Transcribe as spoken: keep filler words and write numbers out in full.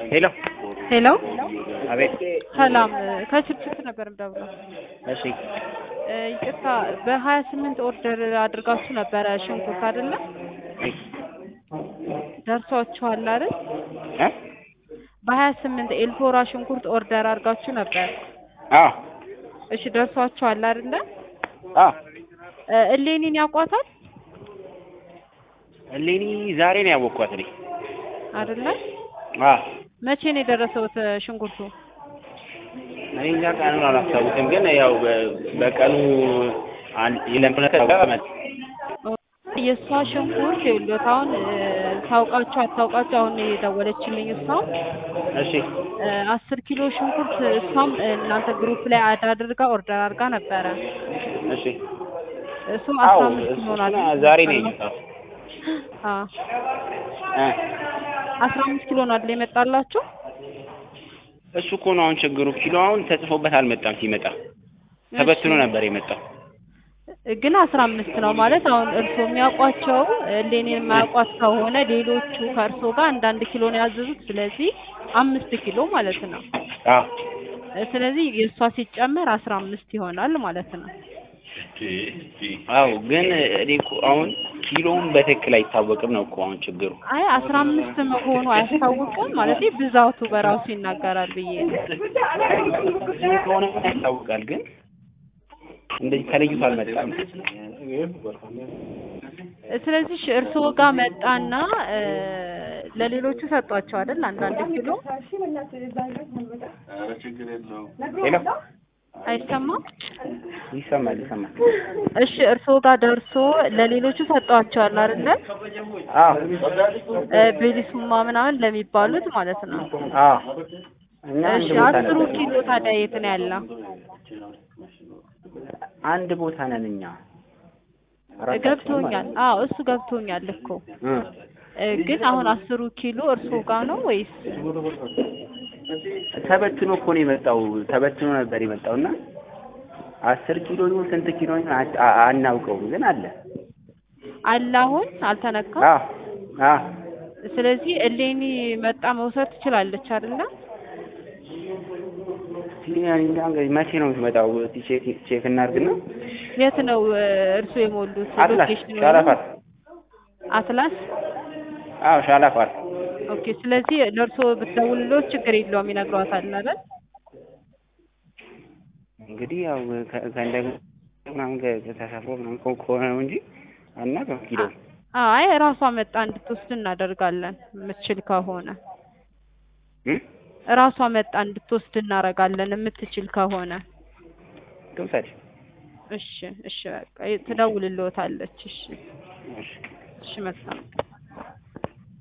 ሄሎ ሄሎ አቤት። ሰላም ከችፕችፕ ነበር የምደውለው። እሺ ይቅርታ በሀያ ስምንት ኦርደር አድርጋችሁ ነበረ ሽንኩርት አይደለ? ደርሷችኋል አይደል? እ በሀያ ስምንት ኤልፎራ ሽንኩርት ኦርደር አድርጋችሁ ነበር። አዎ እሺ ደርሷችኋል አይደለ? አዎ እሌኒን ያውቋታል? እሌኒ ዛሬ ነው ያወቅኳት እኔ አይደለ? አዎ መቼ ነው የደረሰው ሽንኩርቱ? እኔ እንጃ ቀኑን አላስታውስም፣ ግን ያው በቀኑ አንድ ይለምነ ተቀመጥ የእሷ ሽንኩርት ይኸውልህ አሁን ታውቃችሁ አታውቃችሁ አሁን የደወለችልኝ እሷ እሺ አስር ኪሎ ሽንኩርት እሷም እናንተ ግሩፕ ላይ አድ አድርጋ ኦርደር አድርጋ ነበረ። እሺ እሱ አስራ አምስት ኪሎ ናት። ዛሬ ነው የመጣው። አዎ እ አስራ አምስት ኪሎ ነው አይደል የመጣላችሁ? እሱ እኮ ነው አሁን ችግሩ። ኪሎ አሁን ተጽፎበት አልመጣም። ሲመጣ ተበትኖ ነበር የመጣው። ግን አስራ አምስት ነው ማለት አሁን እርሶ የሚያውቋቸው እሌኒን የማያውቋት ከሆነ ሌሎቹ ከእርሶ ጋር አንዳንድ ኪሎ ነው ያዘዙት። ስለዚህ አምስት ኪሎ ማለት ነው። አዎ ስለዚህ የእሷ ሲጨመር አስራ አምስት ይሆናል ማለት ነው። አዎ ግን እኔ እኮ አሁን ኪሎውን በትክክል አይታወቅም ነው እኮ አሁን ችግሩ። አይ አስራ አምስት መሆኑ አያስታውቅም ማለት ብዛቱ በራሱ ይናገራል ብዬ ነው። ከሆነ ያስታውቃል፣ ግን እንደዚህ ተለይቶ አልመጣም። ስለዚህ እርስዎ ጋር መጣና ለሌሎቹ ሰጧቸው አይደል? አንዳንድ ኪሎ ሄሎ አይሰማም? ይሰማል ይሰማል። እሺ እርስዎ ጋር ደርሶ ለሌሎቹ ሰጧቸዋል አይደል? አዎ ቤሊሱማ ምናምን ለሚባሉት ማለት ነው። አዎ እኛ እሺ አስሩ ኪሎ ታዲያ የት ነው ያለው? አንድ ቦታ ነን እኛ። ገብቶኛል። አዎ እሱ ገብቶኛል እኮ ግን አሁን አስሩ ኪሎ እርስዎ ጋር ነው ወይስ ተበትኖ እኮ ነው የመጣው? ተበትኖ ነበር የመጣውና አስር ኪሎ ነው ስንት ኪሎ ነው አናውቀውም፣ ግን አለ አለ አሁን አልተነካም። አዎ አዎ ስለዚህ እሌኒ መጣ መውሰድ ትችላለች አይደለ? ሲኒያኒ እንግዲህ መቼ ነው የምትመጣው? ቼክ ቼክ እናድርግና የት ነው እርሱ የሞሉት? ሎኬሽኑ ሻላፋር። አትላስ? አዎ ሻላፋር። ኦኬ ስለዚህ ለእርሶ ብትደውልልዎት ችግር የለውም ይነግሯታል አይደል? እንግዲህ ያው ከእንደገና ምናምን ከተሳፍሮ ምናምን ከሆነ ነው እንጂ አናውቅም ኪሎ። አይ እራሷ መጣ እንድትወስድ እናደርጋለን የምትችል ከሆነ እ እራሷ መጣ እንድትወስድ እናደርጋለን የምትችል ከሆነ ትውሰድ። እሺ እሺ በቃ ትደውልልዎታለች። እሺ እሺ እሺ መልካም